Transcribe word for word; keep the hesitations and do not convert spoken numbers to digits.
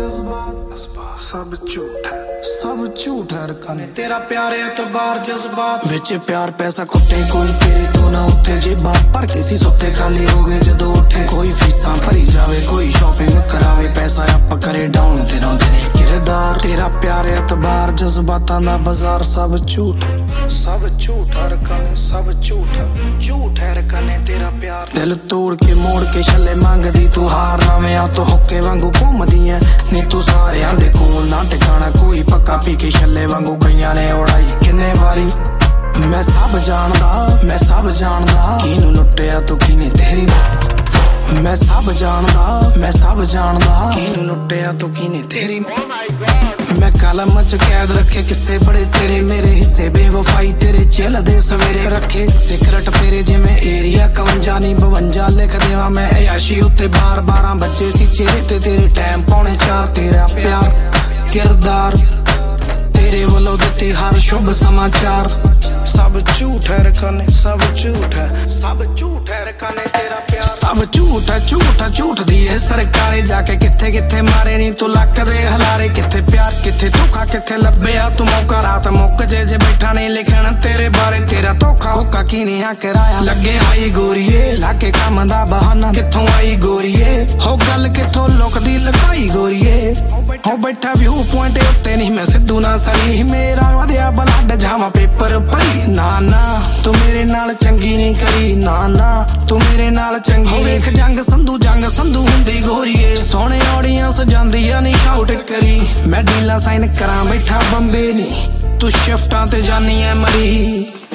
जज्बात सब झूठ है, सब झूठ है रखने तेरा प्यार एतबार जज्बात विच प्यार पैसा कुत्ते कोई तेरे तो ना उत्ते जे बात पर किसी सुत्ते खाली हो गए जदों उठे कोई फीसां भरी जावे कोई शॉपिंग करावे पैसा आप करे डाउन दिनों दिन किरदार तेरा प्यार एतबार जज्बातां दा बाजार सब झूठ सब झूठ है रखने सब झूठ झूठ है रखने तेरा प्यार दिल तोड़ के मोड़ के छले मंगदी तू हार लावे आ तो हुक्के वांगू घूमदी है नी तू सारियां दे कोल ना ठिकाना कोई पक्का पी के छले वांगू गईयां ने उड़ाई किन्ने वारी मैं सब जानदा मैं सब जानदा किनू लुट्टिया तू किने तेरी मैं सब जानदा मैं सब जानदा किनू लुट्टिया तू किने तेरी मैं कलम च कैद रखे किस्से बड़े तेरे मेरे हिस्से बेवफाई तेरे जेल दे सवेरे रखे सिगरेट तेरे जिमें एरिया कवंजा नी बवंजा लिख देवा मैं अयाशी उत्ते बार बारह बच्चे सी चेहरे ते तेरे टाइम पौने चार तेरा प्यार किरदार तेरे वालों दित्ती हर शुभ समाचार सब झूठ है रखने सब झूठ है सब झूठ है रखने तेरा प्यार सब झूठ है झूठ है झूठ दी है सरकारे जाके किथे किथे मारे नी तू लक दे हलारे किथे प्यार किथे धोखा किथे लभ्या तू मौका रात मुक जे जे बैठा नहीं लिखण तेरे बारे तेरा धोखा होका की नहीं आ कराया लगे आई गोरीए लाके काम दा बहाना किथों आई गोरीए हो गल किथों लुकदी लुकाई गोरीए हो बैठा व्यू पॉइंट उत्ते नहीं मैं सिद्धू ना सही मेरा वधिया ब्लड जावा पेपर भरी ना ना तू मेरे नाल चंगी नहीं करी ना ना तू मेरे नाल चंगी वेख जंग संधू जंग संधू हुंदी गोरीए सोहणे ऑडियंस जांदी आ नहीं शाउट करी मैं डीला साइन करा बैठा बंबे नी तू शिफ्टां ते जानी है मरी।